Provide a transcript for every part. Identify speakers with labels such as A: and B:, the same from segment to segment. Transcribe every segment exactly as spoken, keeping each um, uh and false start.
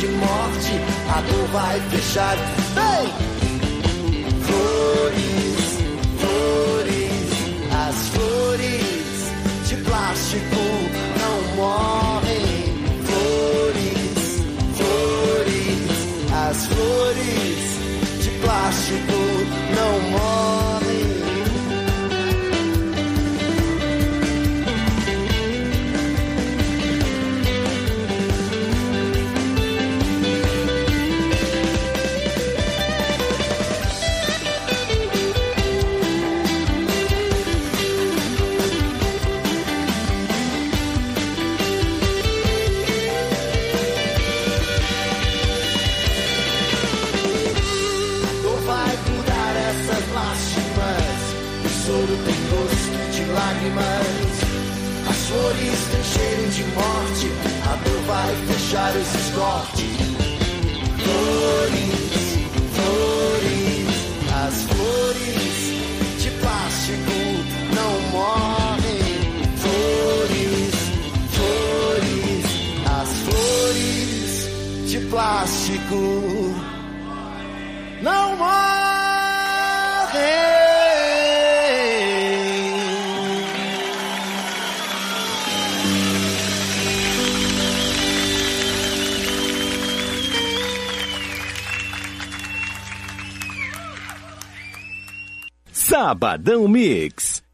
A: de morte, a dor vai fechar. Vem! Flores, flores, as flores de plástico não morrem. Flores, flores, as flores de plástico não morrem. As flores têm cheiro de morte, a dor vai fechar esses cortes. Flores, flores, as flores de plástico não morrem. Flores, flores, as flores de plástico não morrem.
B: Sabadão Mix.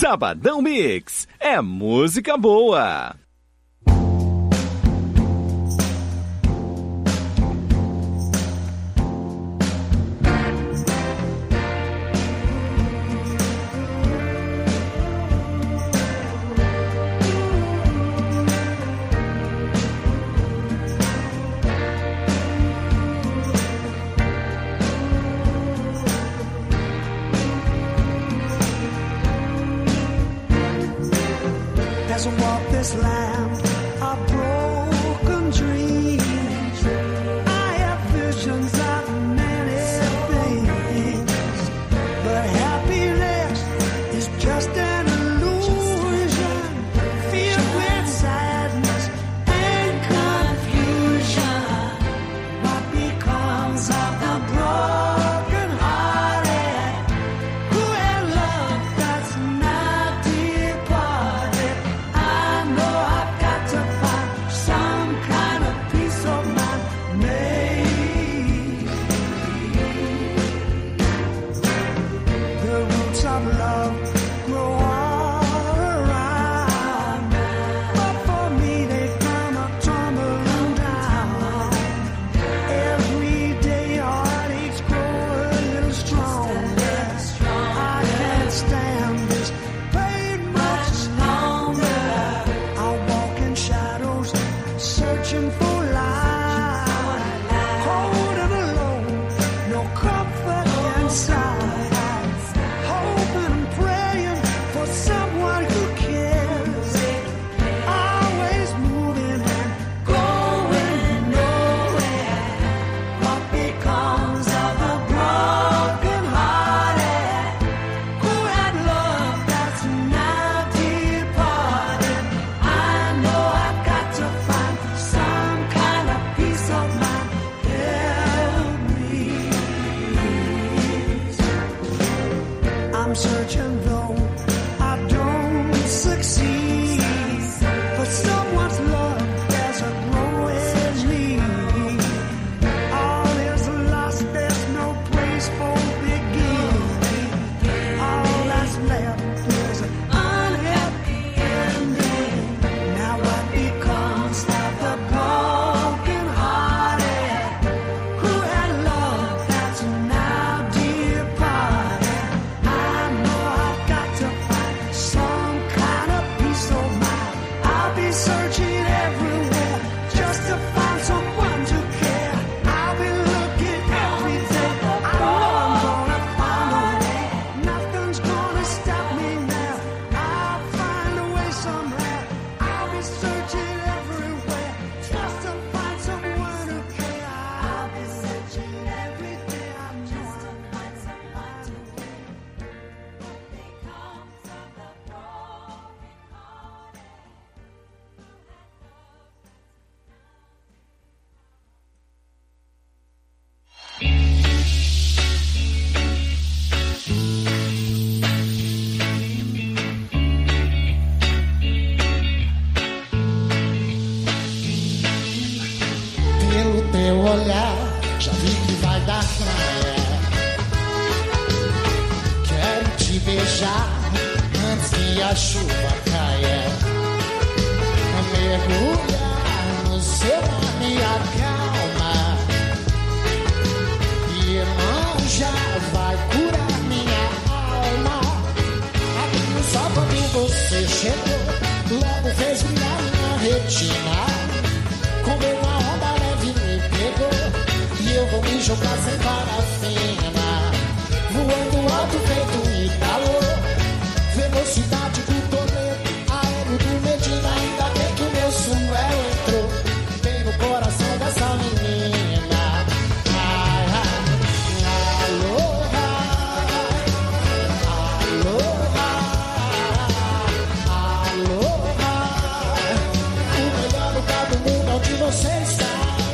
B: Sabadão Mix é música boa.
C: As I walk this land of broken dreams, I have visions of many things, but happiness is just an illusion, filled with sadness and confusion. What becomes of the broken hearted who had love that's not departed? I know I've got to find some kind of peace of mind. Maybe the roots of love grow all around, but for me they come a tumbling down. Every day heartaches grow a little stronger. I can't stand this pain much longer. I walk in shadows, searching for light, holding alone, no comfort inside, hoping and praying for someone who cares, always moving and going nowhere. What becomes of the broken hearted who had love that's now departed? I know I've got to find some kind of peace of mind. Help me. I'm searching though I don't succeed for someone's love that's a growing need. All is lost, there's no place for beginning. All that's left is an unhappy ending. Now what becomes of the broken hearted who had love that's now departed? I know I've got to find some kind of peace of mind. I'll be searching everywhere just to find someone to care. I'll be looking every day. I know I'm gonna find a way. Nothing's gonna stop me now. I'll find a way somehow. I'll be searching everywhere just to find someone who care. I'll be searching every day. I know I'll find someone who care. Becomes of the broken hearted.
D: Pelo teu olhar, já vi que vai dar praia. Quero te beijar antes que a chuva caia. Mergulhar no seu mar me acalma. E não já vai curar minha alma. Abriu só quando você chegou, logo fez brilhar minha retina. Comeu uma onda leve me pegou, e eu vou me jogar sem parafina. Voando alto feito um Italo, velocidade do Toledo, aéreo do Medina. Ainda bem que o meu suelo entrou bem no coração dessa menina. Ai, ai, aloha, aloha, aloha. O melhor lugar do mundo é onde você está.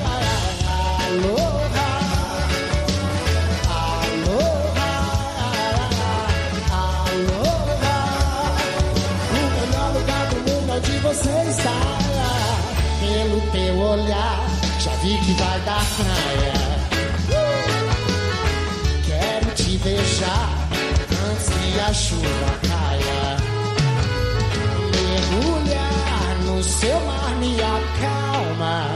D: Aloha, aloha, aloha. O melhor lugar do mundo é onde você está. Pelo teu olhar, já vi que vai dar praia. Quero te beijar antes que a chuva caia. mergulhar no seu mar me acalma.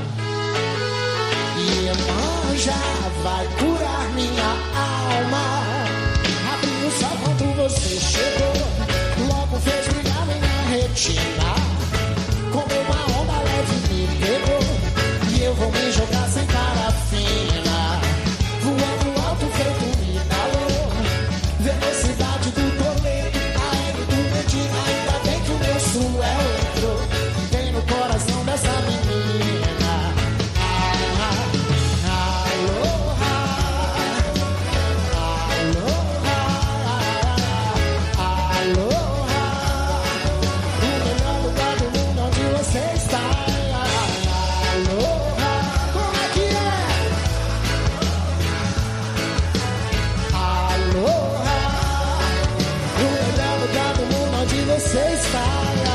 D: Iemanjá vai curar minha alma. Abriu só quando você chegou, logo fez brilhar minha retina. Como uma onda leve me pegou, e eu vou me jogar sem parafina. Voando alto feito um Italô, velocidade do Toledo, aéreo do Medina. Ainda bem que o meu suel entrou bem no coração dessa menina. Ah, aloha, aloha, aloha. O melhor lugar do mundo onde você está. Aloha, como é que é? Aloha, o melhor lugar do mundo onde você está.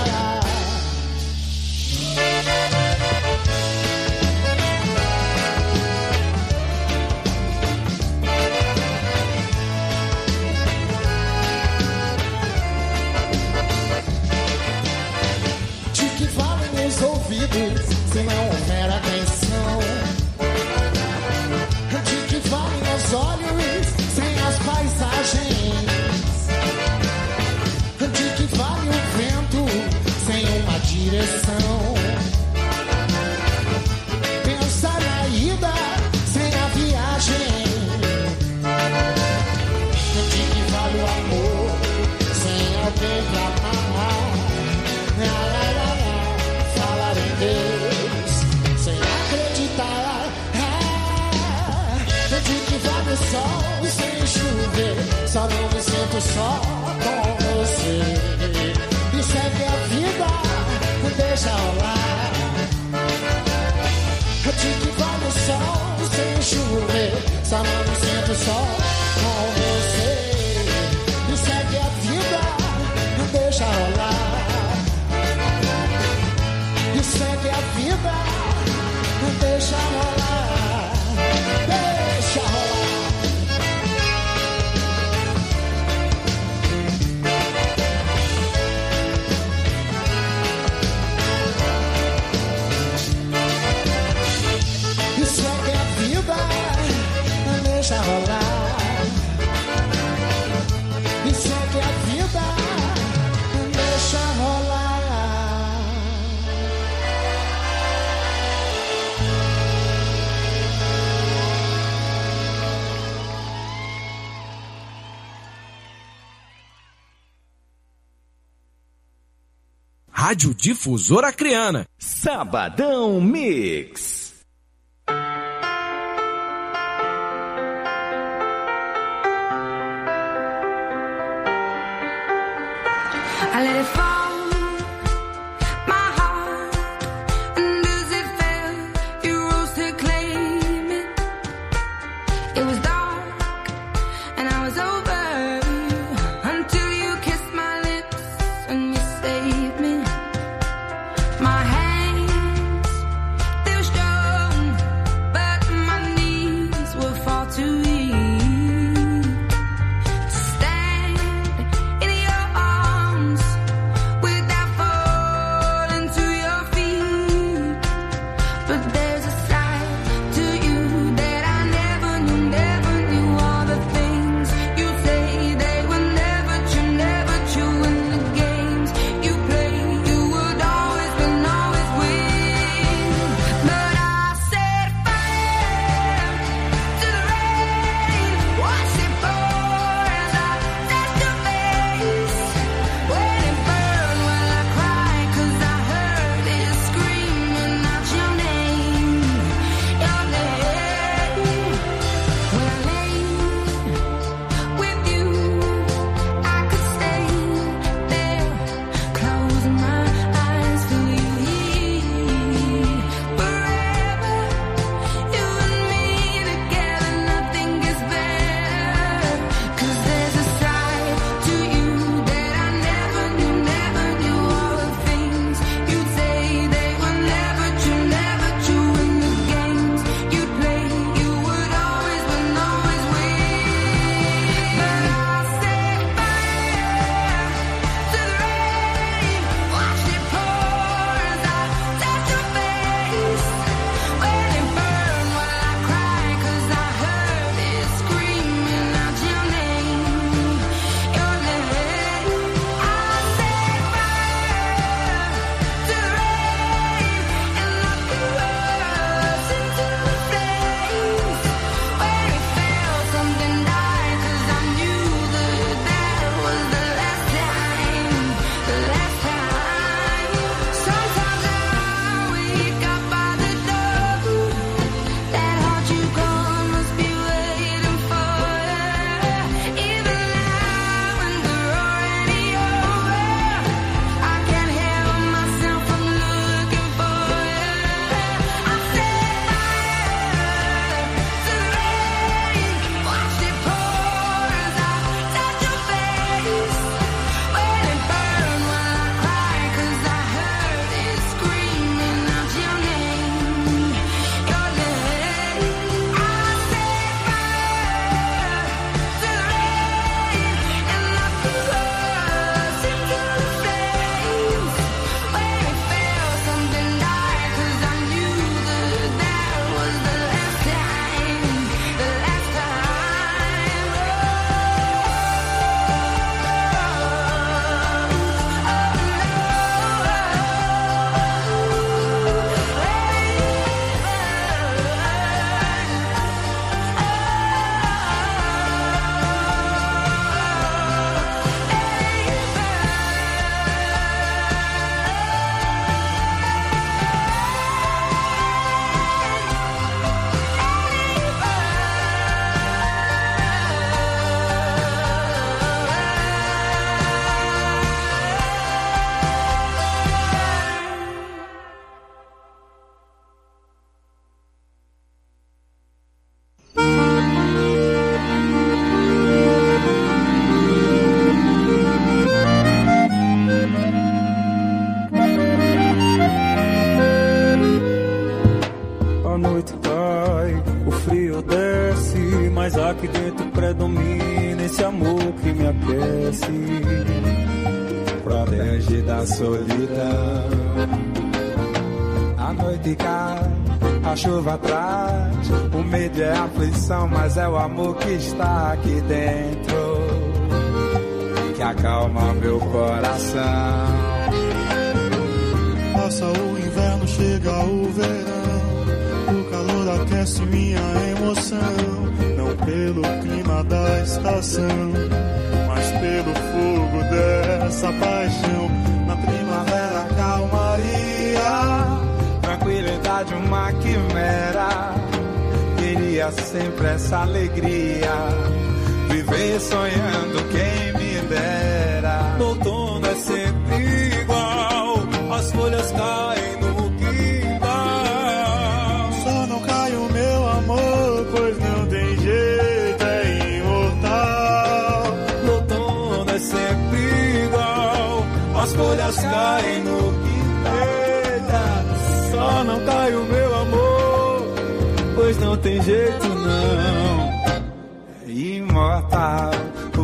D: De que valem meus ouvidos se não houver atenção? De que valem os olhos sem as paisagens? De que vale o vento sem uma direção? Pensar na ida sem a viagem. De que vale o amor sem alguém pra amar? Lá, lá, lá, lá. Falar em Deus sem acreditar. Ah, de que vale o sol sem chover? Só não me sinto só com você. E segue a vida, deixa rolar. De que vale o sol sem chover? Só não me sinto só com você. E segue a vida, deixa rolar. E segue a vida, deixa rolar. Deixa rolar. E segue a vida, deixa rolar. E segue a vida, deixa rolar.
B: Rádio Difusora Acreana. Sabadão Mix.
E: I let it fall, my heart, and as it fell, you rose to claim it. It was dark, and I was over, until you kissed my lips, and you saved me. My hands, they were strong, but my knees were far too weak to stand in your arms
F: na solidão. A noite cai, a chuva traz, o medo é a aflição, mas é o amor que está aqui dentro que acalma meu coração.
G: Passa o inverno, chega o verão, o calor aquece minha emoção, não pelo clima da estação, mas pelo fogo dessa paixão. Na primavera, calmaria,
F: tranquilidade, uma quimera. Queria sempre essa alegria, viver sonhando, quem me dera.
G: No outono é sempre igual, as folhas caem no quintal. Só não cai o meu amor, pois não tem jeito, é imortal. No outono é sempre igual, as folhas caem no quintal. Só não cai o meu amor, pois não tem jeito não.
F: É imortal. Uh,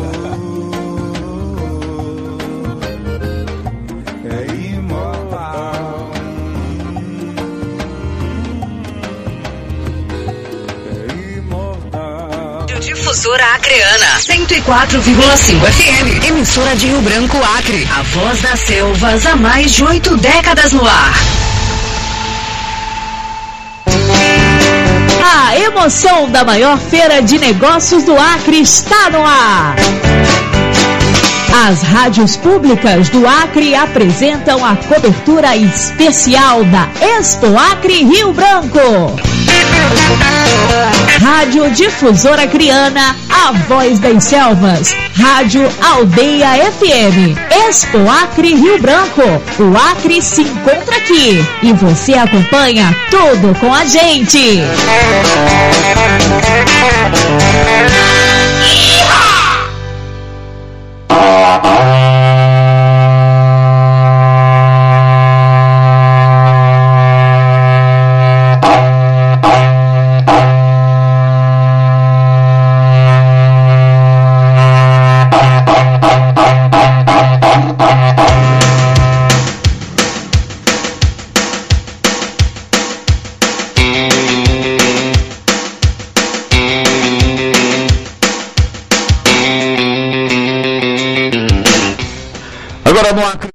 F: é imortal. É imortal.
H: Difusora Acreana, cento e quatro vírgula cinco F M, emissora de Rio Branco, Acre. A voz das selvas há mais de oito décadas no ar.
I: A emoção da maior feira de negócios do Acre está no ar. As rádios públicas do Acre apresentam a cobertura especial da Expo Acre Rio Branco. Rádio Difusora Acreana, a voz das selvas. Rádio Aldeia F M. Expo Acre Rio Branco. O Acre se encontra aqui. E você acompanha tudo com a gente.
B: Agora no Acre.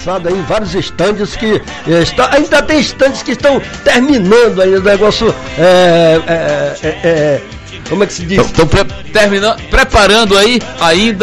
J: passado aí em vários estandes que eh, está, ainda tem estandes que estão terminando aí o negócio. É, é, é, é, como é que se diz?
K: Estão pre terminando, preparando aí ainda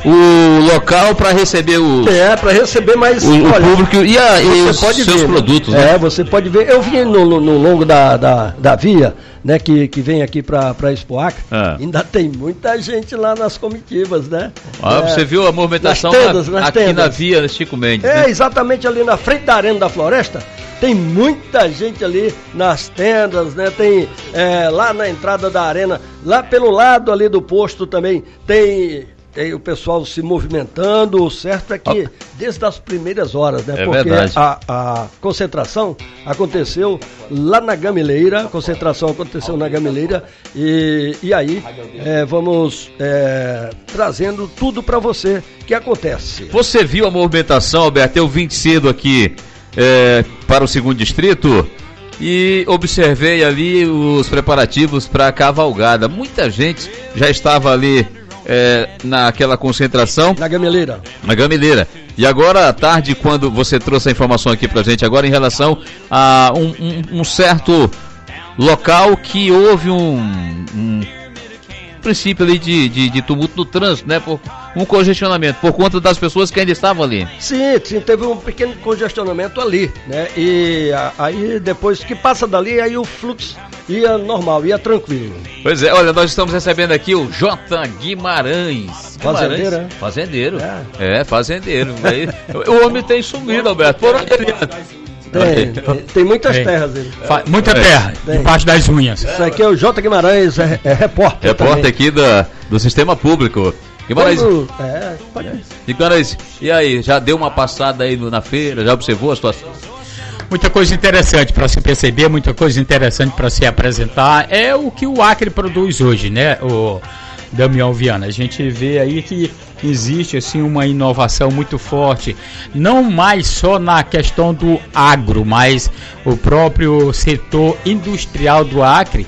K: o local para receber o.
J: É, para receber mais
K: o, olha, o público e, a, e os
J: pode
K: seus
J: ver,
K: produtos.
J: Né?
K: Né?
J: É, você pode ver. Eu vi no, no, no longo da, da, da via, né, que, que vem aqui para a Expo Acre, ah. ainda tem muita gente lá nas comitivas, né?
K: Ah, é, você viu a movimentação nas tendas, na, nas aqui tendas. Na via Chico Mendes.
J: É,
K: né?
J: Exatamente ali na frente da Arena da Floresta. Tem muita gente ali nas tendas, né? Tem é, lá na entrada da arena, lá pelo lado ali do posto também tem, tem o pessoal se movimentando. O certo é que oh. desde as primeiras horas, né?
K: É
J: Porque
K: verdade.
J: a, a concentração aconteceu lá na Gamileira, a concentração aconteceu na Gamileira e, e aí é, vamos é, trazendo tudo para você que acontece.
K: Você viu a movimentação, Alberto? Eu vim cedo aqui É, para o segundo distrito e observei ali os preparativos para a cavalgada. Muita gente já estava ali é, naquela concentração.
J: Na Gamileira.
K: Na Gamileira. E agora à tarde, quando você trouxe a informação aqui pra gente agora em relação a um, um, um certo local que houve um, um princípio ali de, de, de tumulto no trânsito, né? Por um congestionamento, por conta das pessoas que ainda estavam ali.
J: Sim, sim, teve um pequeno congestionamento ali, né? E a, aí depois que passa dali, aí o fluxo ia normal, ia tranquilo.
K: Pois é, olha, nós estamos recebendo aqui o J. Guimarães.
J: Fazendeiro, é?
K: Fazendeiro. É, é fazendeiro. Aí, o homem tem sumido, Alberto. Por onde ele anda?
J: Tem, tem, tem muitas tem. terras ele.
L: Fa muita é. terra, tem. Debaixo das unhas.
J: Isso aqui é o J. Guimarães, é, é repórter.
K: Repórter também. Aqui da, do Sistema Público. Guimarães.
J: Quando, é, pode ir.
K: Guimarães, e aí, já deu uma passada aí na feira, já observou a situação?
L: Muita coisa interessante para se perceber, muita coisa interessante para se apresentar. É o que o Acre produz hoje, né, o Damião Viana? A gente vê aí que existe assim uma inovação muito forte, não mais só na questão do agro, mas o próprio setor industrial do Acre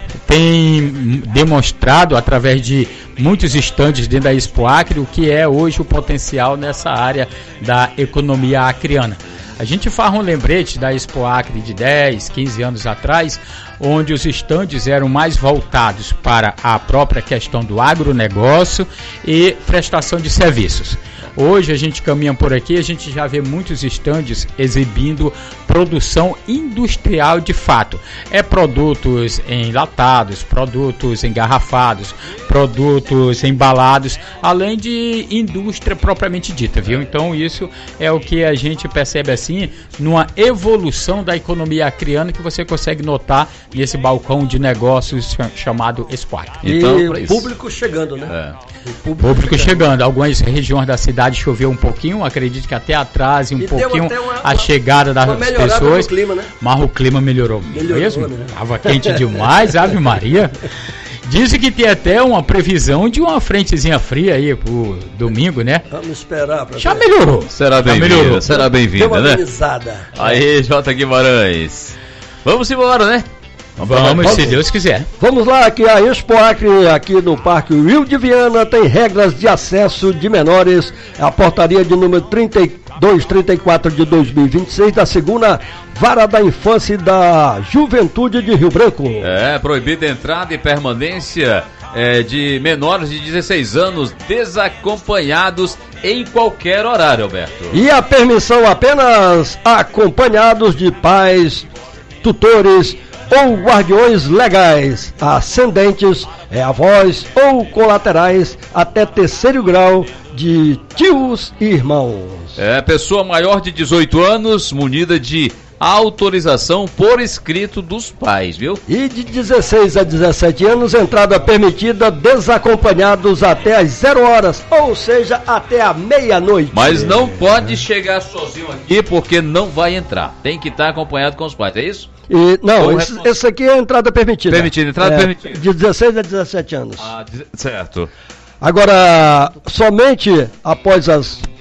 L: tem demonstrado através de muitos estandes dentro da Expo Acre o que é hoje o potencial nessa área da economia acreana. A gente faz um lembrete da Expo Acre de dez, quinze anos atrás, onde os estandes eram mais voltados para a própria questão do agronegócio e prestação de serviços. Hoje a gente caminha por aqui, a gente já vê muitos estandes exibindo produção industrial de fato. É produtos enlatados, produtos engarrafados, produtos embalados, além de indústria propriamente dita, viu? Então isso é o que a gente percebe assim, numa evolução da economia acreana que você consegue notar nesse balcão de negócios chamado Expo Acre.
J: E
K: então,
J: o público chegando, né?
K: É.
J: O público,
L: público chegando. chegando. Algumas regiões da cidade choveu um pouquinho, acredito que até atrase um e pouquinho uma, a chegada das pessoas,
J: clima, né?
L: Mas o clima melhorou, melhorou mesmo, né? Tava quente demais, Ave Maria. Dizem que tem até uma previsão de uma frentezinha fria aí pro domingo, né?
J: Vamos esperar pra
L: Já
J: ver.
L: melhorou.
K: Será bem-vinda, será bem-vinda, né?
J: Amenizada.
K: Aí, J. Guimarães. Vamos embora, né?
L: Vamos, Vamos, se Deus quiser.
J: Vamos lá, que a Expo Acre, aqui no Parque Rio de Viana, tem regras de acesso de menores. A portaria de número trinta e dois trinta e quatro de dois mil e vinte e seis, da segunda Vara da Infância e da Juventude de Rio Branco.
K: É, proibida a entrada e permanência é, de menores de dezesseis anos desacompanhados em qualquer horário, Alberto.
J: E a permissão apenas acompanhados de pais, tutores ou guardiões legais, ascendentes, é, avós ou colaterais até terceiro grau de tios e irmãos.
K: É, pessoa maior de dezoito anos, munida de autorização por escrito dos pais, viu?
J: E de dezesseis a dezessete anos, entrada permitida desacompanhados até às zero horas, ou seja, até a meia-noite.
K: Mas não pode chegar sozinho aqui porque não vai entrar. Tem que estar acompanhado com os pais, é isso?
J: E, não, esse, esse aqui é a entrada permitida.
K: Permitida, entrada
J: é,
K: permitida.
J: De dezesseis a dezessete anos.
K: Ah, certo.
J: Agora, somente após as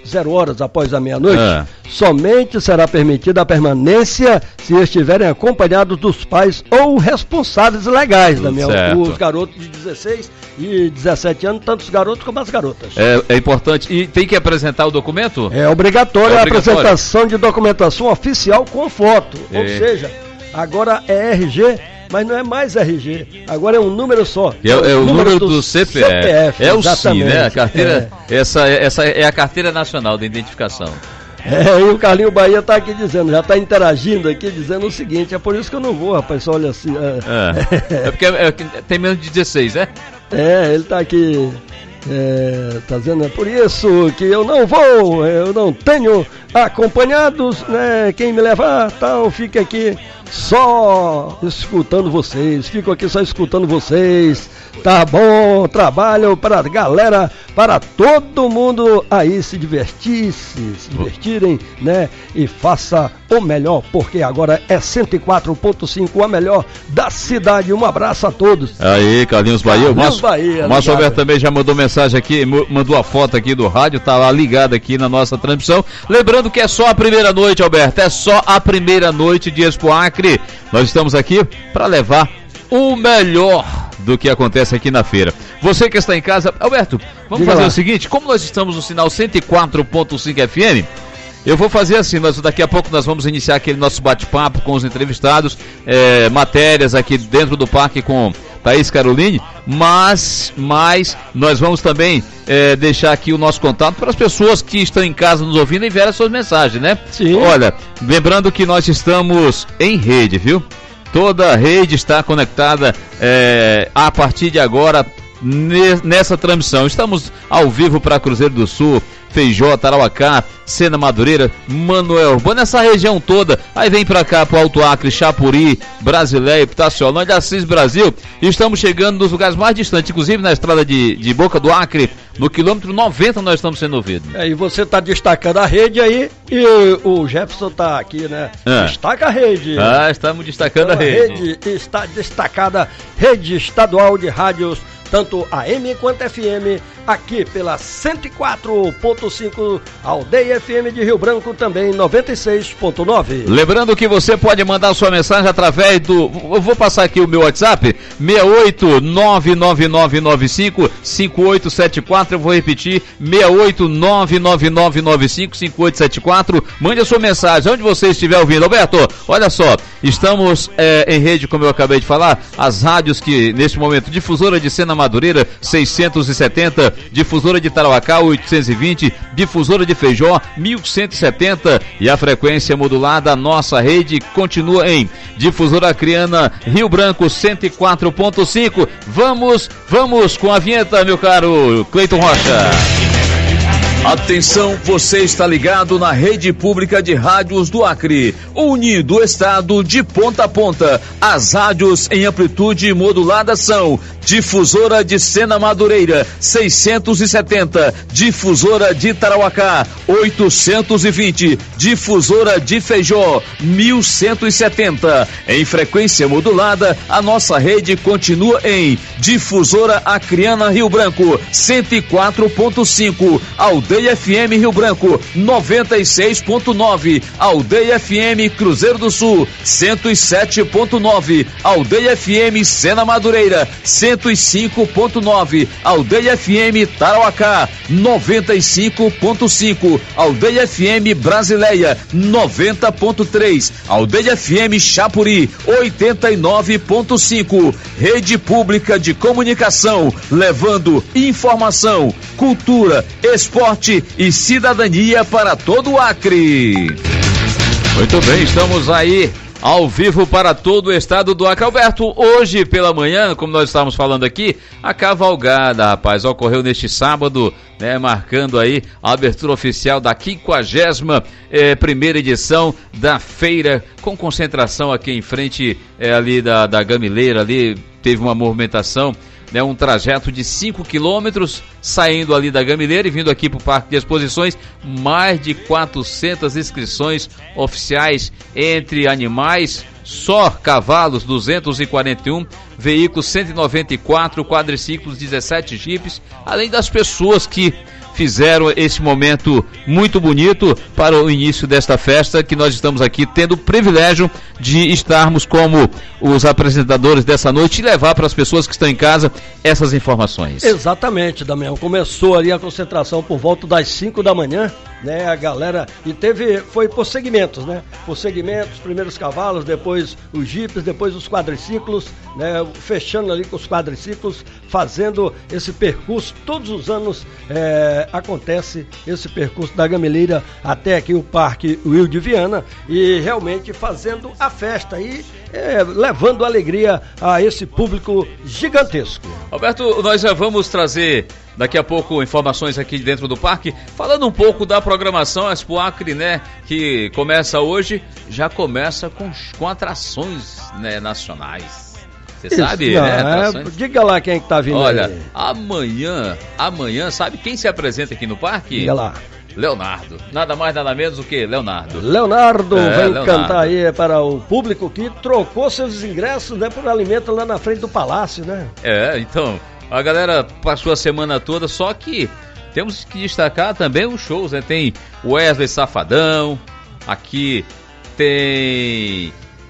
J: zero horas após a meia-noite,
K: É.
J: somente será permitida a permanência se estiverem acompanhados dos pais ou responsáveis legais, Damião.
K: Certo.
J: Os garotos de dezesseis e dezessete anos, tanto os garotos como as garotas.
K: É, é importante. E tem que apresentar o documento?
J: É obrigatório
K: É
J: a
K: obrigatório.
J: apresentação de documentação oficial com foto.
K: É.
J: Ou seja, agora é R G, mas não é mais R G. Agora é um número só.
K: É, é o número do, do C P F.
J: C P F.
K: É o S I,
J: exatamente.
K: né? A carteira, essa, essa é a carteira nacional de identificação.
J: É, e o Carlinho Bahia tá aqui dizendo, já tá interagindo aqui, dizendo o seguinte, é por isso que eu não vou, rapaz, só olha assim. É,
K: É, é porque é, tem menos de dezesseis, né?
J: é ele tá aqui, é, tá dizendo, é por isso que eu não vou, eu não tenho acompanhados, né, quem me levar, tal, fica aqui só escutando vocês, fico aqui só escutando vocês, tá bom, trabalho para a galera, para todo mundo aí se divertir, se, se divertirem, né, e faça o melhor, porque agora é cento e quatro ponto cinco, a melhor da cidade. Um abraço a todos.
K: Aí, Carlinhos Bahia.
J: Carlinhos
K: o Márcio,
J: Bahia,
K: o Márcio
J: ligado.
K: Alberto também já mandou mensagem aqui, mo- mandou a foto aqui do rádio, tá lá ligado aqui na nossa transmissão. Lembrando que é só a primeira noite, Alberto, é só a primeira noite de Expo Acre. Nós estamos aqui para levar o melhor do que acontece aqui na feira. Você que está em casa, Alberto, vamos
J: Diga
K: fazer
J: lá.
K: o seguinte, como nós estamos no sinal cento e quatro ponto cinco F M, eu vou fazer assim, nós, daqui a pouco nós vamos iniciar aquele nosso bate-papo com os entrevistados, é, matérias aqui dentro do parque com Thaís Caroline, mas, mas nós vamos também é, deixar aqui o nosso contato para as pessoas que estão em casa nos ouvindo e enviar as suas mensagens, né?
J: Sim.
K: Olha, lembrando que nós estamos em rede, viu? Toda a rede está conectada é, a partir de agora ne- nessa transmissão. Estamos ao vivo para Cruzeiro do Sul, Feijó, Tarauacá, Sena Madureira, Manoel Urbano, essa região toda. Aí vem pra cá pro Alto Acre, Chapuri, Brasileia, Pitaciolândia, Assis Brasil. E estamos chegando nos lugares mais distantes, inclusive na estrada de, de Boca do Acre, no quilômetro noventa nós estamos sendo ouvidos.
J: É, e você tá destacando a rede aí, e o Jefferson tá aqui, né?
K: É.
J: Destaca a rede.
K: Ah, estamos destacando
J: Então,
K: a rede.
J: está destacada, rede estadual de rádios, tanto A M quanto F M, aqui pela cento e quatro ponto cinco, Aldeia F M de Rio Branco, também noventa e seis ponto nove.
K: Lembrando que você pode mandar sua mensagem através do... Eu vou passar aqui o meu WhatsApp, seis oito nove nove nove nove cinco cinco oito sete quatro, eu vou repetir, seis oito nove nove nove nove cinco cinco oito sete quatro. Mande a sua mensagem, onde você estiver ouvindo. Alberto, olha só, estamos é, em rede, como eu acabei de falar, as rádios que, neste momento, Difusora de Sena Madureira, seiscentos e setenta, Difusora de Tarauacá, oitocentos e vinte, Difusora de Feijó, mil cento e setenta, e a frequência modulada, a nossa rede continua em Difusora Acreana, Rio Branco, cento e quatro ponto cinco. Vamos, vamos com a vinheta, meu caro Cleiton Rocha.
M: Atenção, você está ligado na rede pública de rádios do Acre, unindo o estado de ponta a ponta. As rádios em amplitude modulada são Difusora de Sena Madureira, seiscentos e setenta, Difusora de Tarauacá, oitocentos e vinte, Difusora de Feijó, mil cento e setenta. Em frequência modulada, a nossa rede continua em Difusora Acreana Rio Branco, cento e quatro ponto cinco, Aldeia F M Rio Branco, noventa e seis ponto nove, Aldeia F M Cruzeiro do Sul, cento e sete ponto nove, Aldeia F M Sena Madureira, cento e cinco ponto nove, Aldeia F M Tarauacá, noventa e cinco ponto cinco, Aldeia F M Brasileia, noventa ponto três, Aldeia F M Chapuri, oitenta e nove ponto cinco. Rede Pública de Comunicação, levando informação, cultura, esporte e cidadania para todo o Acre.
K: Muito bem, estamos aí ao vivo para todo o estado do Acre. Alberto, hoje pela manhã, como nós estávamos falando aqui, a cavalgada, rapaz, ocorreu neste sábado, né, marcando aí a abertura oficial da quinquagésima eh, primeira edição da feira, com concentração aqui em frente eh, ali da, da Gamileira, ali teve uma movimentação, né, um trajeto de cinco quilômetros, saindo ali da Gamileira e vindo aqui para o Parque de Exposições, mais de quatrocentas inscrições oficiais entre animais, só cavalos duzentos e quarenta e um, veículos cento e noventa e quatro, quadriciclos dezessete jipes, além das pessoas que fizeram esse momento muito bonito para o início desta festa, que nós estamos aqui tendo o privilégio de estarmos como os apresentadores dessa noite e levar para as pessoas que estão em casa essas informações.
J: Exatamente, Damião. Começou ali a concentração por volta das cinco da manhã, né? A galera, e teve, foi por segmentos, né? Por segmentos, primeiros cavalos, depois os jipes, depois os quadriciclos, né? Fechando ali com os quadriciclos, fazendo esse percurso. Todos os anos é, acontece esse percurso da Gameleira até aqui o Parque Will de Viana, e realmente fazendo a festa e é, levando alegria a esse público gigantesco.
K: Roberto, nós já vamos trazer daqui a pouco informações aqui dentro do parque, falando um pouco da programação Expo Acre, né, que começa hoje, já começa com, com atrações, né, nacionais. Você
J: Isso,
K: sabe,
J: não,
K: né?
J: É,
K: atrações...
J: diga lá quem é que tá vindo.
K: Olha,
J: aí.
K: amanhã, amanhã, sabe quem se apresenta aqui no parque?
J: Diga lá.
K: Leonardo. Nada mais, nada menos do que Leonardo.
J: Leonardo
K: é,
J: vem
K: Leonardo.
J: cantar aí para o público que trocou seus ingressos, né, por alimento lá na frente do palácio, né?
K: É, então, a galera passou a semana toda, só que temos que destacar também os shows, né? Tem Wesley Safadão, aqui tem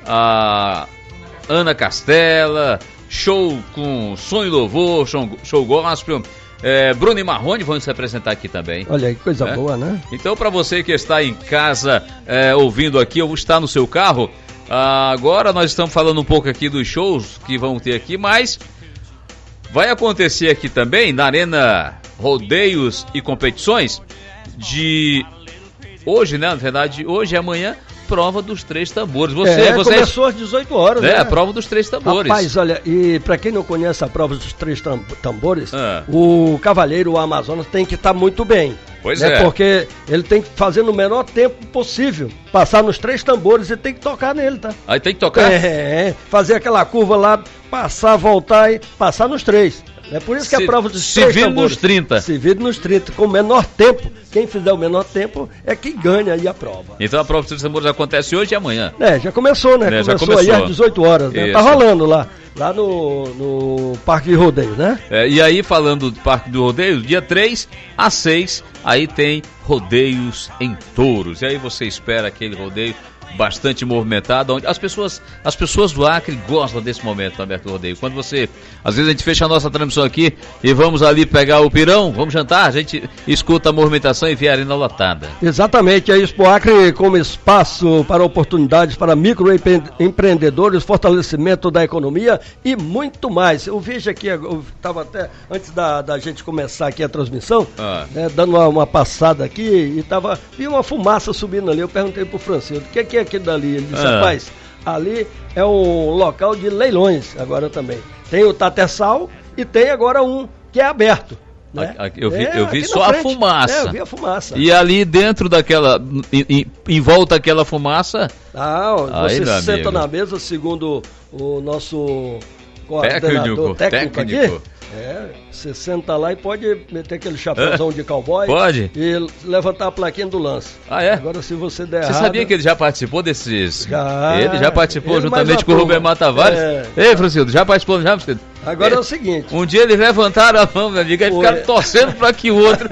K: a Ana Castela, show com Sonho e Louvor, show, show gospel. É, Bruno e Marrone vão se apresentar aqui também.
J: Olha aí, coisa
K: é?
J: boa, né?
K: Então, para você que está em casa é, ouvindo aqui, ou está no seu carro, ah, agora nós estamos falando um pouco aqui dos shows que vão ter aqui, mas vai acontecer aqui também na Arena Rodeios e Competições de hoje, né? Na verdade, hoje e amanhã, prova dos três tambores. Você,
J: é,
K: você
J: começou às dezoito horas,
K: é,
J: né?
K: a prova dos três tambores.
J: Rapaz, olha, e pra quem não conhece a prova dos três tam- tambores,
K: Ah.
J: o cavaleiro, o Amazonas, tem que estar muito bem.
K: Pois
J: né?
K: é.
J: Porque ele tem que fazer no menor tempo possível, passar nos três tambores e tem que tocar nele, tá?
K: Aí tem que tocar?
J: É, fazer aquela curva lá, passar, voltar e passar nos três. É por isso que
K: Se-
J: a prova dos
K: se
J: três
K: vira
J: tambores,
K: nos trinta.
J: Se vira nos trinta, com o menor tempo. Quem fizer o menor tempo é quem ganha aí a prova.
K: Então a prova dos três tambores acontece hoje e amanhã.
J: É, já começou, né?
K: É, já
J: começou,
K: começou.
J: aí às dezoito horas, né?
K: Isso.
J: Tá rolando lá, lá no, no Parque de Rodeio, né?
K: É, e aí, falando do Parque do Rodeio, dia três a seis, aí tem rodeios em touros. E aí você espera aquele rodeio bastante movimentado, onde as pessoas, as pessoas do Acre gostam desse momento também do rodeio. Quando você, às vezes a gente fecha a nossa transmissão aqui e vamos ali pegar o pirão, vamos jantar, a gente escuta a movimentação e vê a arena lotada.
J: Exatamente, a Expo Acre como espaço para oportunidades para microempreendedores, fortalecimento da economia e muito mais. Eu vejo aqui, eu estava até, antes da, da gente começar aqui a transmissão,
K: Ah.
J: né, dando uma, uma passada aqui, e tava, vi uma fumaça subindo ali, eu perguntei pro Francisco, o que, que é aquilo dali? Ele disse,
K: Ah.
J: rapaz, ali é um local de leilões agora também. Tem o Tatersal e tem agora um que é aberto. Né?
K: A- a- Eu vi,
J: É,
K: eu vi
J: aqui
K: só
J: na
K: a
J: frente.
K: fumaça.
J: É, eu vi a fumaça.
K: E ali dentro daquela, em, em- em volta daquela fumaça,
J: Ah,
K: Aí,
J: você
K: meu
J: senta
K: amigo.
J: na mesa, segundo o nosso coordenador
K: Técnico,
J: técnico,
K: técnico.
J: aqui. É, você senta lá e pode meter aquele chapéuzão de cowboy.
K: Pode.
J: E levantar a plaquinha do lance.
K: Ah, é?
J: Agora, se você der
K: Você
J: errado...
K: sabia que ele já participou desses?
J: Já.
K: Ele já participou
J: Ele mais
K: juntamente
J: a
K: com o
J: turma.
K: Rubem Tavares?
J: É.
K: Ei, Francisco, já participou, já, Francisco?
J: Agora é o seguinte...
K: Um dia eles levantaram a mão, meu amigo, e
J: Foi.
K: ficaram torcendo para que o outro.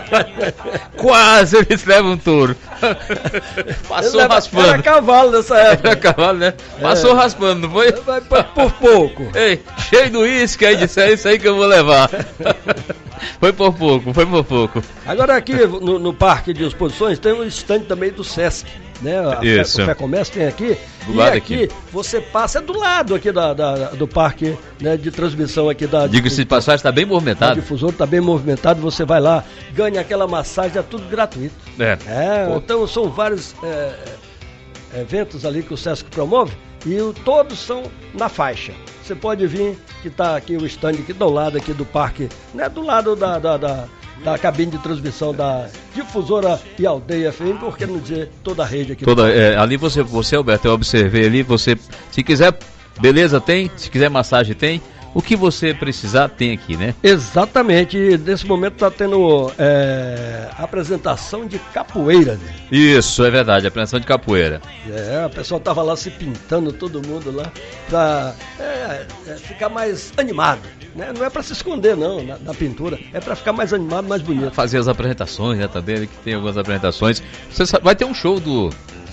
K: Quase eles levam um touro. Passou
J: Ele
K: raspando.
J: Era cavalo nessa época.
K: Era cavalo, né? Passou raspando, não foi?
J: Vai por, por pouco.
K: Ei, cheio do uísque, aí disse, é isso aí que eu vou levar. Foi por pouco, foi por pouco.
J: Agora aqui no, no Parque de Exposições tem um stand também do Sesc, né? A Fe-
K: Isso.
J: O Fé Comércio tem aqui.
K: Do
J: e
K: lado
J: aqui,
K: aqui.
J: você passa, é do lado aqui da, da- do parque, né, de transmissão aqui da...
K: Diga-se de passagem, está bem
J: O
K: movimentado.
J: difusor está bem movimentado, você vai lá, ganha aquela massagem, é tudo gratuito.
K: É.
J: É,
K: Pô.
J: então são vários é, é, eventos ali que o Sesc promove e o- todos são na faixa. Você pode vir, que está aqui o stand aqui do lado aqui do parque, né, do lado da, da, da, da cabine de transmissão da Difusora e Aldeia F M, por que não dizer toda a rede aqui. do
K: Toda,
J: parque.
K: é, ali você, você, Alberto, eu observei ali, você, se quiser, beleza, tem, se quiser massagem tem, O que você precisar tem aqui, né?
J: Exatamente, e nesse momento está tendo é, apresentação de capoeira. Né?
K: Isso, é verdade, apresentação de capoeira.
J: É, o pessoal tava lá se pintando, todo mundo lá, para é, é, ficar mais animado. Né? Não é para se esconder, não, na, na pintura, é para ficar mais animado, mais bonito.
K: Fazer as apresentações, né, também, que tem algumas apresentações. Você sabe, vai ter um show do...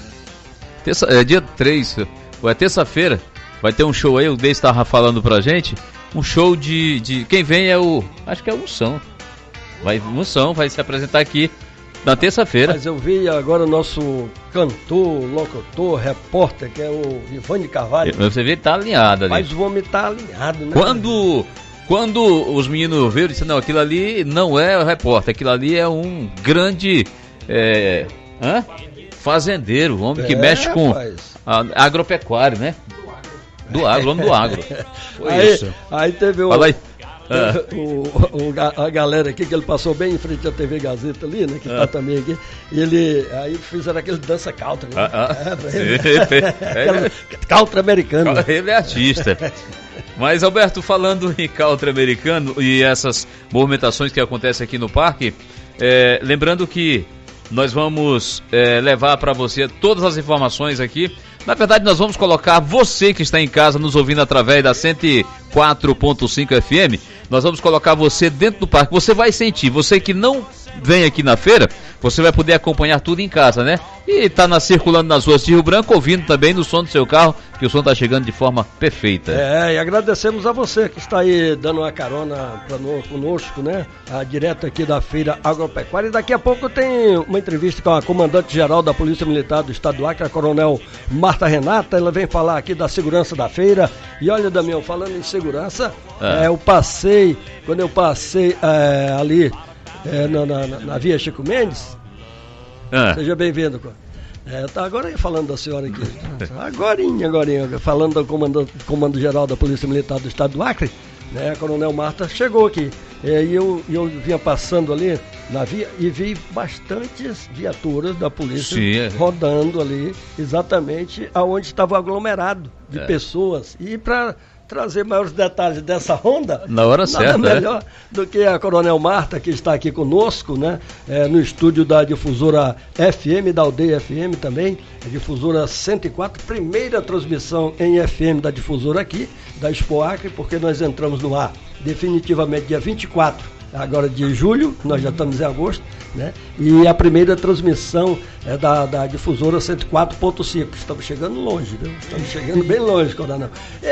K: Terça, é, dia três, ou é terça-feira, vai ter um show aí, o Deis estava falando pra gente, um show de, de... Quem vem é o... Acho que é o Moção. Vai, Moção vai se apresentar aqui na terça-feira.
J: Mas eu vi agora o nosso cantor, locutor, repórter, que é o Ivane Carvalho.
K: Você vê que tá alinhado ali.
J: Mas o homem tá alinhado, né?
K: Quando, quando os meninos viram, disseram, não, aquilo ali não é o repórter, aquilo ali é um grande é, hã? fazendeiro, um homem é, que mexe com a, agropecuário, né? Do agro, homem do agro. Foi
J: aí,
K: isso.
J: Aí teve o...
K: Fala aí.
J: Ah. O, o, a galera aqui, que ele passou bem em frente à T V Gazeta ali, né? Que ah. tá também aqui. E ele, aí fizeram aquele dança country. Né? Ah, ah. É, ele, country americano.
K: Ele é artista. Mas, Alberto, falando em country americano e essas movimentações que acontecem aqui no parque, é, lembrando que nós vamos é, levar para você todas as informações aqui. Na verdade, nós vamos colocar você que está em casa nos ouvindo através da cento e quatro ponto cinco F M, nós vamos colocar você dentro do parque. Você vai sentir, você que não vem aqui na feira, você vai poder acompanhar tudo em casa, né? E tá na, circulando nas ruas de Rio Branco, ouvindo também no som do seu carro, que o som tá chegando de forma perfeita.
J: É, e agradecemos a você que está aí dando uma carona pra no, conosco, né? Ah, direto aqui da Feira Agropecuária. E daqui a pouco tem uma entrevista com a comandante-geral da Polícia Militar do Estado do Acre, a coronel Marta Renata. Ela vem falar aqui da segurança da feira. E olha, Damião, falando em segurança, é. É, eu passei, quando eu passei é, ali é, na, na, na Via Chico Mendes, ah. seja bem-vindo. É, tá agora falando da senhora aqui. Agorinha, agorinha, falando do comando, comando geral da Polícia Militar do Estado do Acre, né? A coronel Marta chegou aqui. É, e eu, eu vinha passando ali na via e vi bastantes viaturas da polícia Sim, é. rodando ali, exatamente aonde estava aglomerado de é. pessoas. E para trazer maiores detalhes dessa ronda,
K: na hora
J: nada
K: certa,
J: melhor
K: é?
J: do que a coronel Marta, que está aqui conosco, né? É, no estúdio da difusora F M, da Aldeia F M também, a difusora cento e quatro, primeira transmissão em F M da difusora aqui, da Expo Acre, porque nós entramos no ar definitivamente dia vinte e quatro agora de julho, nós já estamos em agosto, né? E a primeira transmissão é da, da difusora cento e quatro ponto cinco. Estamos chegando longe, viu? Estamos chegando bem longe, coronel.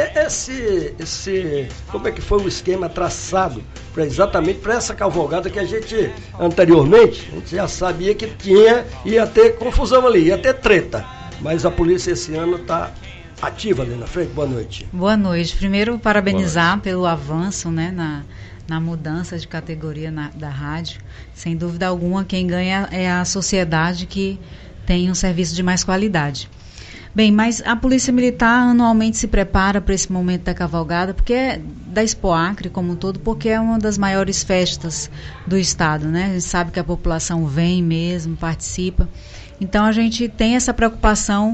J: Esse, esse, como é que foi o esquema traçado pra, exatamente para essa cavalgada que a gente, anteriormente, a gente já sabia que tinha, ia ter confusão ali, ia ter treta, mas a polícia esse ano está ativa ali na frente. Boa noite.
N: Boa noite. Primeiro, parabenizar noite. pelo avanço, né, na na mudança de categoria na, da rádio. Sem dúvida alguma, quem ganha é a sociedade que tem um serviço de mais qualidade. Bem, mas a Polícia Militar anualmente se prepara para esse momento da cavalgada, porque é da Expo Acre como um todo, porque é uma das maiores festas do estado, né? A gente sabe que a população vem mesmo, participa. Então a gente tem essa preocupação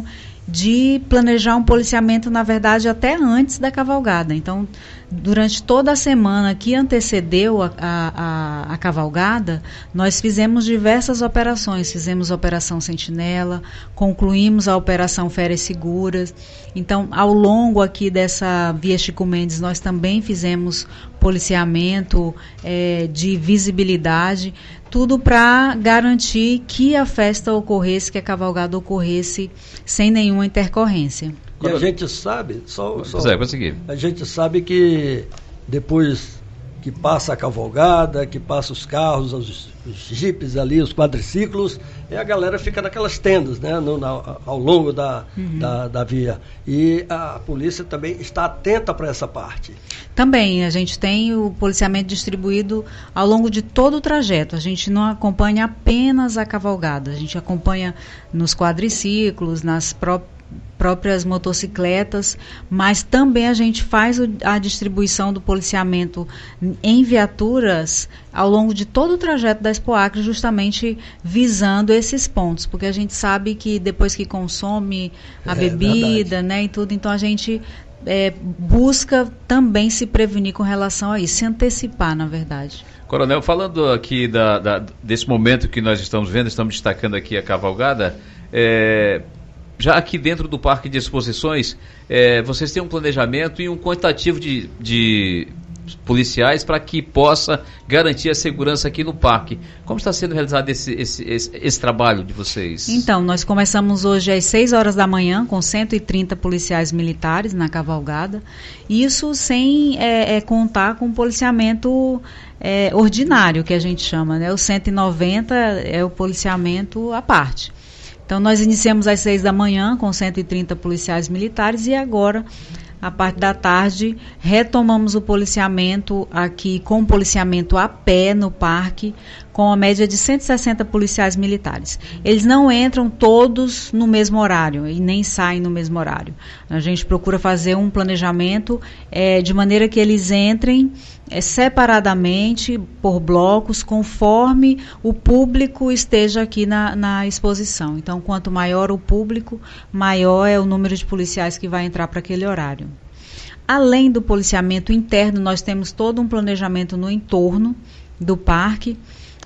N: de planejar um policiamento, na verdade, até antes da cavalgada. Então, durante toda a semana que antecedeu a, a, a cavalgada, nós fizemos diversas operações. Fizemos a Operação Sentinela, concluímos a Operação Férias Seguras. Então, ao longo aqui dessa Via Chico Mendes, nós também fizemos policiamento é, de visibilidade, tudo para garantir que a festa ocorresse, que a cavalgada ocorresse sem nenhuma intercorrência.
J: E a gente sabe, só, só
K: é, consegui.
J: a gente sabe que depois que passa a cavalgada, que passa os carros, os, os jipes ali, os quadriciclos, e a galera fica naquelas tendas, né, no, na, ao longo da, uhum. da, da via. E a polícia também está atenta para essa parte.
N: Também, a gente tem o policiamento distribuído ao longo de todo o trajeto. A gente não acompanha apenas a cavalgada, a gente acompanha nos quadriciclos, nas próprias próprias motocicletas, mas também a gente faz o, a distribuição do policiamento em viaturas ao longo de todo o trajeto da Expo Acre, justamente visando esses pontos, porque a gente sabe que depois que consome a é, bebida, né, e tudo, então a gente é, busca também se prevenir com relação a isso, se antecipar, na verdade.
K: Coronel, falando aqui da, da, desse momento que nós estamos vendo, estamos destacando aqui a cavalgada, é, já aqui dentro do Parque de Exposições, é, vocês têm um planejamento e um quantitativo de, de policiais para que possa garantir a segurança aqui no parque. Como está sendo realizado esse, esse, esse, esse trabalho de vocês?
N: Então, nós começamos hoje às seis horas da manhã com cento e trinta policiais militares na cavalgada, isso sem é, é, contar com o policiamento é, ordinário, que a gente chama, né? O cento e noventa é o policiamento à parte. Então, nós iniciamos às seis da manhã com cento e trinta policiais militares e agora, a parte da tarde, retomamos o policiamento aqui com policiamento a pé no parque, com a média de cento e sessenta policiais militares. Eles não entram todos no mesmo horário e nem saem no mesmo horário. A gente procura fazer um planejamento é, de maneira que eles entrem é, separadamente, por blocos, conforme o público esteja aqui na, na exposição. Então, quanto maior o público, maior é o número de policiais que vai entrar para aquele horário. Além do policiamento interno, nós temos todo um planejamento no entorno do parque,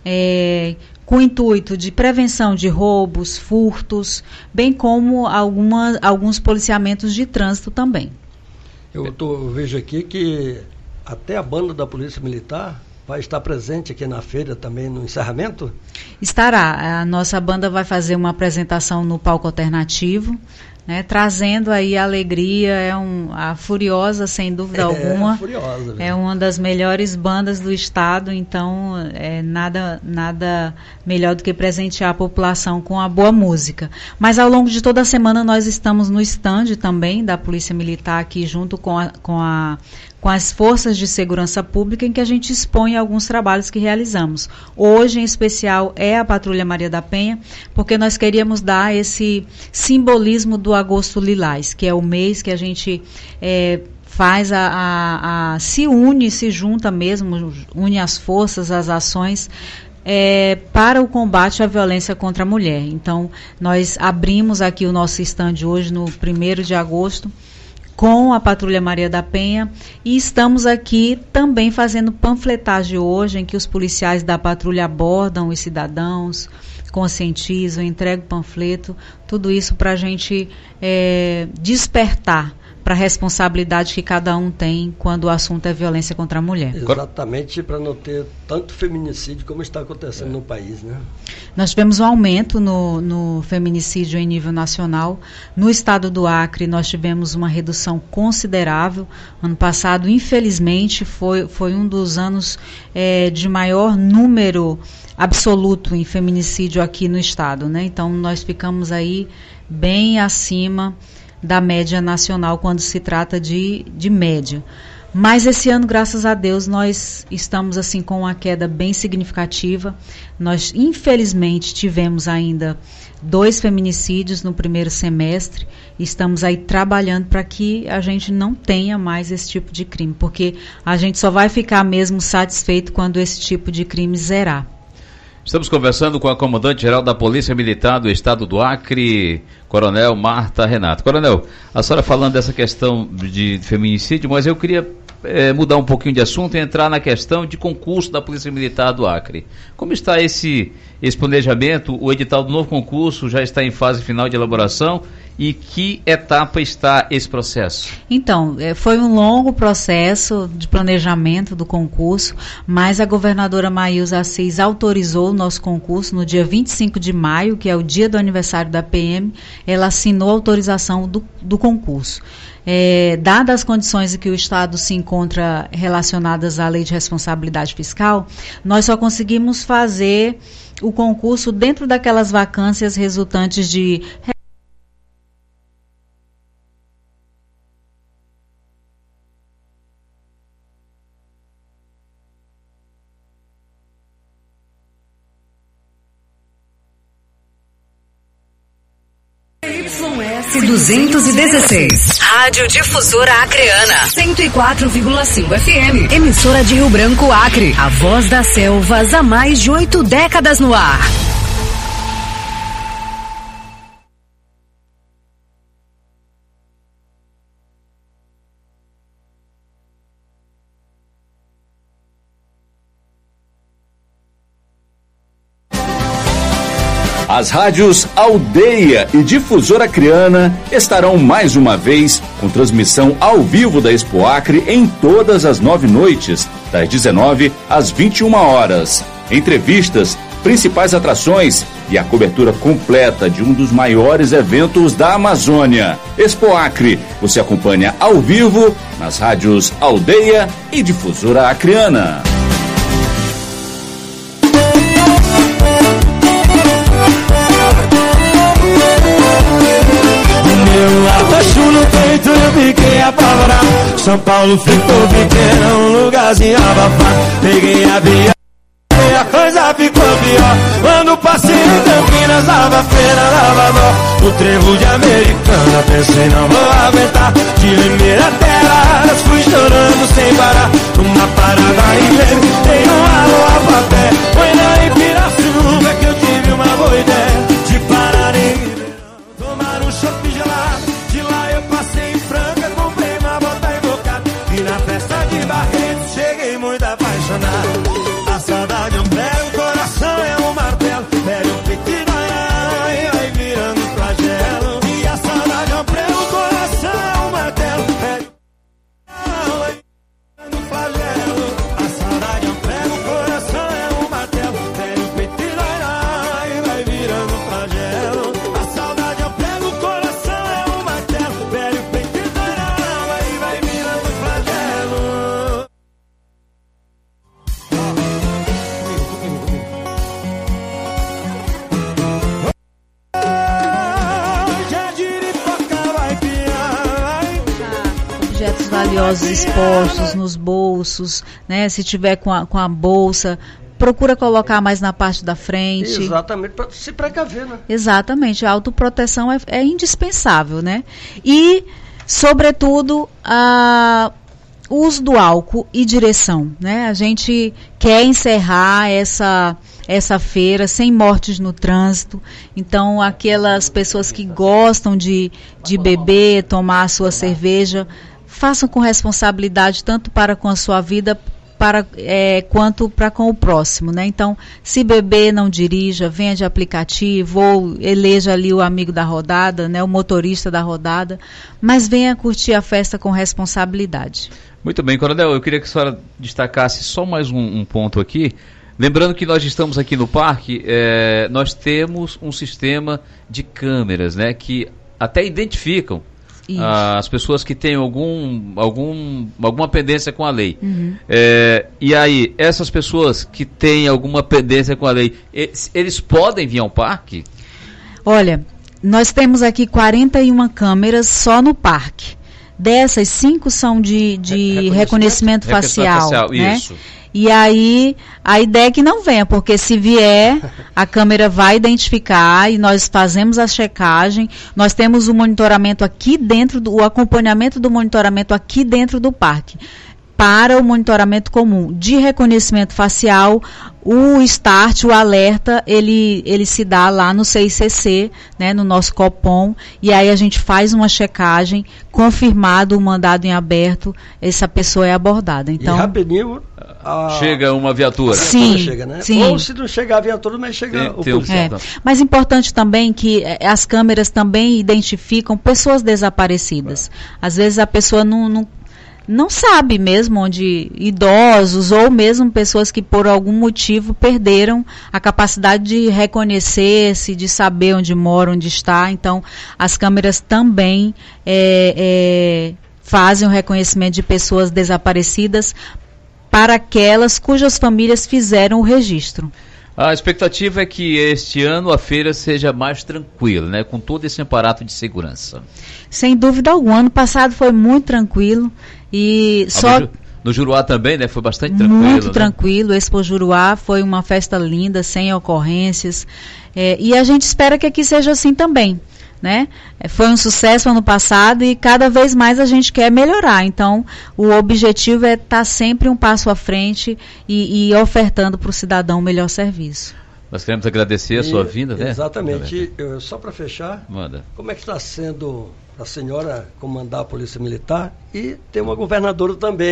N: é, com o intuito de prevenção de roubos, furtos, bem como alguma, alguns policiamentos de trânsito também.
J: Eu, tô, eu vejo aqui que até a banda da Polícia Militar vai estar presente aqui na feira também no encerramento?
N: Estará. A nossa banda vai fazer uma apresentação no palco alternativo, né, trazendo aí a alegria. É um, a Furiosa, sem dúvida é, alguma, Furiosa, é uma das melhores bandas do estado, então é nada, nada melhor do que presentear a população com a boa música. Mas ao longo de toda a semana nós estamos no stand também da Polícia Militar aqui junto com a, com a com as forças de segurança pública, em que a gente expõe alguns trabalhos que realizamos. Hoje, em especial, é a Patrulha Maria da Penha, porque nós queríamos dar esse simbolismo do Agosto Lilás, que é o mês que a gente é, faz a, a, a se une, se junta mesmo, une as forças, as ações, É, para o combate à violência contra a mulher. Então, nós abrimos aqui o nosso stand hoje, no primeiro de agosto, com a Patrulha Maria da Penha, e estamos aqui também fazendo panfletagem hoje, em que os policiais da patrulha abordam os cidadãos, conscientizam, entregam panfleto, tudo isso para a gente é, despertar para a responsabilidade que cada um tem quando o assunto é violência contra a mulher.
J: Exatamente, para não ter tanto feminicídio como está acontecendo é. no país, né?
N: Nós tivemos um aumento no, no feminicídio em nível nacional. No estado do Acre, nós tivemos uma redução considerável. Ano passado, infelizmente, foi, foi um dos anos é, de maior número absoluto em feminicídio aqui no estado, né? Então, nós ficamos aí bem acima da média nacional quando se trata de, de média. Mas esse ano, graças a Deus, nós estamos assim com uma queda bem significativa. Nós, infelizmente, tivemos ainda dois feminicídios no primeiro semestre. Estamos aí trabalhando para que a gente não tenha mais esse tipo de crime, porque a gente só vai ficar mesmo satisfeito quando esse tipo de crime zerar.
K: Estamos conversando com a comandante-geral da Polícia Militar do Estado do Acre, Coronel Marta Renato. Coronel, a senhora falando dessa questão de feminicídio, mas eu queria é, mudar um pouquinho de assunto e entrar na questão de concurso da Polícia Militar do Acre. Como está esse, esse planejamento? O edital do novo concurso já está em fase final de elaboração. E que etapa está esse processo?
N: Então, foi um longo processo de planejamento do concurso, mas a governadora Maílza Assis autorizou o nosso concurso no dia vinte e cinco de maio, que é o dia do aniversário da P M, ela assinou a autorização do, do concurso. É, dadas as condições em que o Estado se encontra relacionadas à Lei de Responsabilidade Fiscal, nós só conseguimos fazer o concurso dentro daquelas vacâncias resultantes de
H: duzentos e dezesseis. Rádio Difusora Acreana. cento e quatro vírgula cinco F M. Emissora de Rio Branco, Acre. A voz das selvas há mais de oito décadas no ar.
M: As rádios Aldeia e Difusora Acreana estarão mais uma vez com transmissão ao vivo da Expo Acre em todas as nove noites, das dezenove às vinte e uma horas. Entrevistas, principais atrações e a cobertura completa de um dos maiores eventos da Amazônia. Expo Acre, você acompanha ao vivo nas rádios Aldeia e Difusora Acreana.
A: Abaixo no peito eu fiquei apavorado. São Paulo ficou pequeno, um lugarzinho abafado. Peguei a via e a coisa ficou pior. Quando passei em Campinas, dava feira, dava dó. No trevo de Americana, pensei não vou aguentar. De Limeira até Araras, fui chorando sem parar. Numa parada em Leme, dei um alô a papé. Foi na Ibiraçuba que eu tive uma boa ideia de parar em Ribeirão, tomar um chopp gelado. De lá eu passei em Franca, comprei uma bota invocada. E na festa de Barretos cheguei muito apaixonado. A saudade é um prego, o coração é um martelo. Pega o peito e vai, e vai virando flagelo. E a saudade é um prego, o coração é um martelo. Pega o peito e vai virando flagelo. A saudade é um prego, o coração é um martelo. Pega o peito e vai, e vai virando flagelo. A saudade é um prego, o coração é um martelo. Pega o peito e vai, e vai virando flagelo.
N: Objetos valiosos expostos nos bolsos, né? Se tiver com a, com a bolsa, procura colocar mais na parte da frente.
J: Exatamente, para se precaver, né?
N: Exatamente, a autoproteção é, é indispensável, né? E, sobretudo, a, o uso do álcool e direção, né? A gente quer encerrar essa, essa feira sem mortes no trânsito, então aquelas pessoas que gostam de, de beber, tomar a sua cerveja, façam com responsabilidade tanto para com a sua vida para, é, quanto para com o próximo, né? Então, se beber, não dirija, venha de aplicativo ou eleja ali o amigo da rodada, né? O motorista da rodada, mas venha curtir a festa com responsabilidade.
K: Muito bem, Coronel, eu queria que a senhora destacasse só mais um, um ponto aqui. Lembrando que nós estamos aqui no parque, é, nós temos um sistema de câmeras, né? Que até identificam Ah, as pessoas que têm algum, algum, alguma pendência com a lei.
N: Uhum.
K: É, e aí, essas pessoas que têm alguma pendência com a lei, eles, eles podem vir ao parque?
N: Olha, nós temos aqui quarenta e uma câmeras só no parque. Dessas, cinco são de, de reconhecimento, reconhecimento facial. facial né? Isso. E aí, a ideia é que não venha, porque se vier, a câmera vai identificar e nós fazemos a checagem. Nós temos o monitoramento aqui dentro, do, o acompanhamento do monitoramento aqui dentro do parque. Para o monitoramento comum de reconhecimento facial, o start, o alerta, ele, ele se dá lá no C I C C, né, no nosso Copom, e aí a gente faz uma checagem, confirmado o mandado em aberto, essa pessoa é abordada. Então,
J: e rapidinho... A...
K: Chega uma viatura.
N: Sim,
J: chega, né?
N: sim.
J: Ou se não chegar a viatura, mas chega tem, o tem policial.
N: É. Mas importante também que as câmeras também identificam pessoas desaparecidas. Às vezes a pessoa não, não, não sabe mesmo onde, idosos ou mesmo pessoas que por algum motivo perderam a capacidade de reconhecer-se, de saber onde mora, onde está. Então, as câmeras também é, é, fazem o reconhecimento de pessoas desaparecidas para aquelas cujas famílias fizeram o registro.
K: A expectativa é que este ano a feira seja mais tranquila, né, com todo esse aparato de segurança.
N: Sem dúvida alguma, ano passado foi muito tranquilo e ah, só...
K: No Juruá também, né, foi bastante tranquilo.
N: Muito
K: né?
N: tranquilo, Expo Juruá foi uma festa linda, sem ocorrências, é, e a gente espera que aqui seja assim também. Né? Foi um sucesso ano passado e cada vez mais a gente quer melhorar. Então, o objetivo é estar sempre um passo à frente e, e ofertando para o cidadão o melhor serviço.
K: Nós queremos agradecer a sua
J: e,
K: vinda, né?
J: Exatamente. Eu, só para fechar,
K: Manda.
J: Como é que está sendo a senhora comandar a Polícia Militar e ter uma governadora também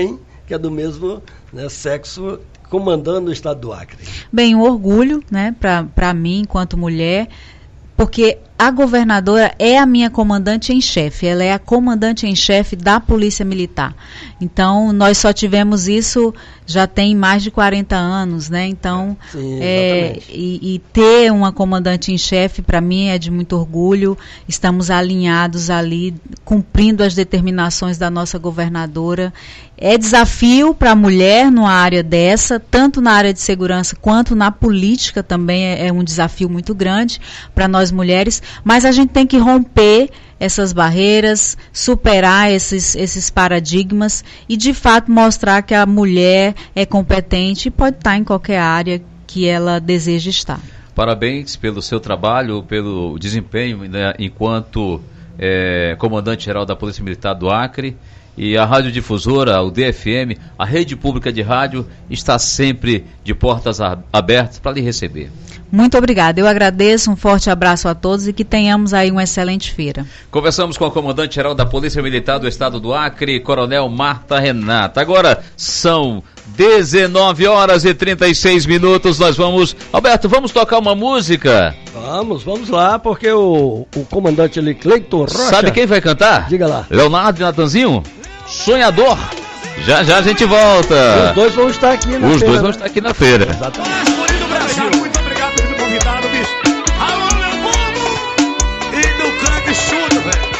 J: que é do mesmo, né, sexo, comandando o estado do Acre.
N: Bem, um orgulho, né, para mim, enquanto mulher, porque a governadora é a minha comandante em chefe, ela é a comandante em chefe da Polícia Militar. Então, nós só tivemos isso já tem mais de quarenta anos, né? Então,
J: Sim,
N: é, e, e ter uma comandante em chefe, para mim, é de muito orgulho. Estamos alinhados ali, cumprindo as determinações da nossa governadora. É desafio para a mulher numa área dessa, tanto na área de segurança quanto na política também é, é um desafio muito grande para nós mulheres, mas a gente tem que romper essas barreiras, superar esses, esses paradigmas e, de fato, mostrar que a mulher é competente e pode estar em qualquer área que ela deseja estar.
K: Parabéns pelo seu trabalho, pelo desempenho, né, enquanto é, comandante-geral da Polícia Militar do Acre. E a radiodifusora, o D F M, a rede pública de rádio, está sempre de portas abertas para lhe receber.
N: Muito obrigada, eu agradeço, um forte abraço a todos e que tenhamos aí uma excelente feira.
K: Conversamos com a comandante-geral da Polícia Militar do Estado do Acre, Coronel Marta Renata. Agora são dezenove horas e trinta e seis minutos, nós vamos... Alberto, vamos tocar uma música?
J: Vamos, vamos lá, porque o, o comandante ali, Cleiton Rocha...
K: Sabe quem vai cantar?
J: Diga lá.
K: Leonardo e Natanzinho, Sonhador. Já já a gente volta.
J: Os dois vão estar aqui na
K: Os
J: feira.
K: dois
J: né?
K: vão estar aqui na feira.
J: Exatamente.
G: Muito obrigado por ter me convidado, bicho. Alô, meu povo! E do craque chuta, velho.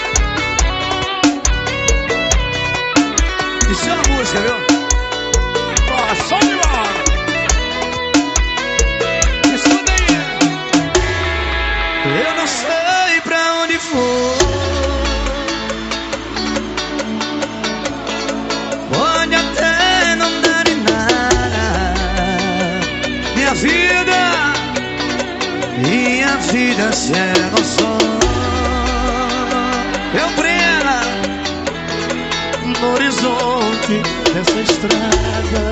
G: Isso é uma música, viu? Ó, só de bola. Escuta aí. Eu não sei pra onde for. Pode até não dar em nada. Minha vida, minha vida se é um sonho. Eu brilho no horizonte dessa estrada.